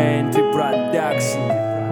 ANT Production.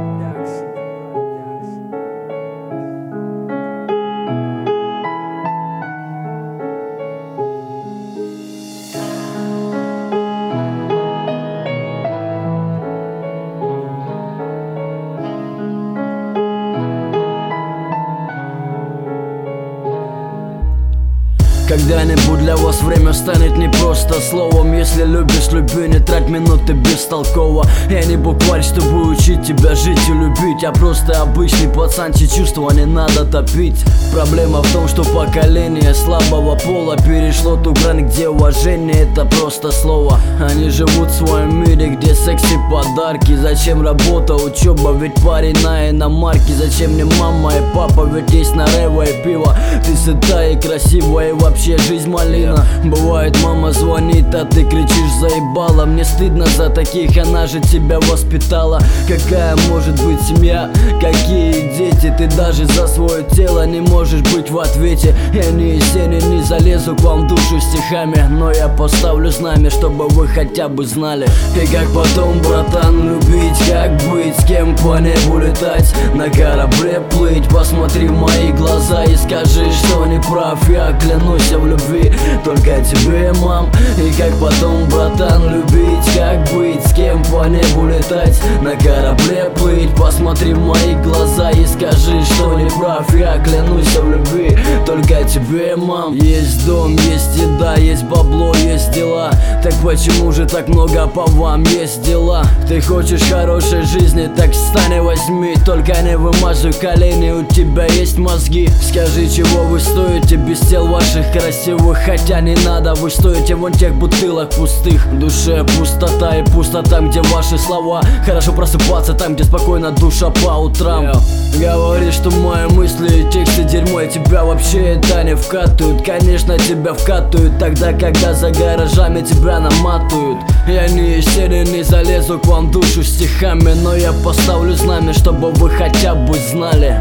Когда-нибудь для вас время станет не просто словом. Если любишь, люби, не трать минуты бестолково. Я не букварь, чтобы учить тебя жить и любить. Я просто обычный пацан, чьи чувства не надо топить. Проблема в том, что поколение слабого пола перешло ту грань, где уважение это просто слово. Они живут в своем мире, где секс и подарки. Зачем работа, учеба, ведь парень на иномарке. Зачем мне мама и папа, ведь есть на рево и пиво. Ты сытая и красивая, и вообще жизнь малина. Бывает, мама звонит, а ты кричишь: заебала. Мне стыдно за таких, она же тебя воспитала. Какая может быть семья, какие дети? Ты даже за свое тело не можешь быть в ответе. Я не Есенин, не залезу к вам в душу стихами, но я поставлю знамя, чтобы вы хотя бы знали. И как потом, братан, любить, как быть, с кем по небу летать, на корабле плыть. Посмотри в мои глаза и скажи, что не прав. Я клянусь в любви только тебе, мам. И как потом, братан, любить, как быть, с кем по небу летать, на корабле плыть. Посмотри в мои глаза и скажи, что не прав. Я клянусь в любви только тебе, мам. Есть дом, есть еда, есть бабло, есть дела. Так почему же так много по вам есть дела? Ты хочешь хорошей жизни, так встань и возьми. Только не вымаживай колени, у тебя есть мозги. Скажи, чего вы стоите без тел ваших красивых? Хотя не надо, вы стоите вон тех бутылок пустых. В душе пустота и пусто там, где ваши слова. Хорошо просыпаться там, где спокойно душа по утрам. Говоришь, что мои мысли и тексты дерьмо, и тебя вообще это не вкатывают. Конечно, тебя вкатывают тогда, когда за гаражами тебя наматывают. Я не Есенин, не залезу к вам в душу стихами, но я поставлю знамя, чтобы вы хотя бы знали.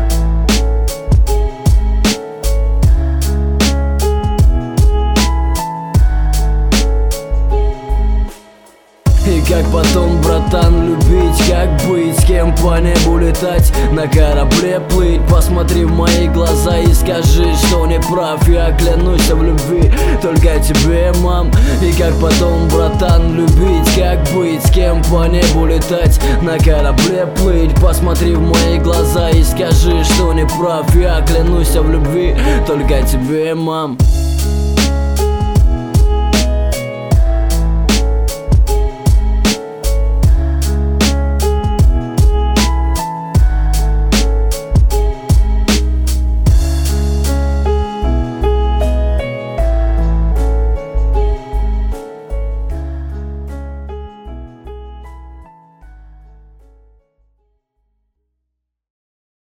И как потом, братан, любить, как быть, с кем по небу летать, на корабле плыть. Посмотри в мои глаза и скажи, что не прав. Я клянусь в любви только тебе, мам. И как потом, братан, любить, как быть, с кем по небу летать, на корабле плыть. Посмотри в мои глаза и скажи, что не прав. Я клянусь в любви только тебе, мам.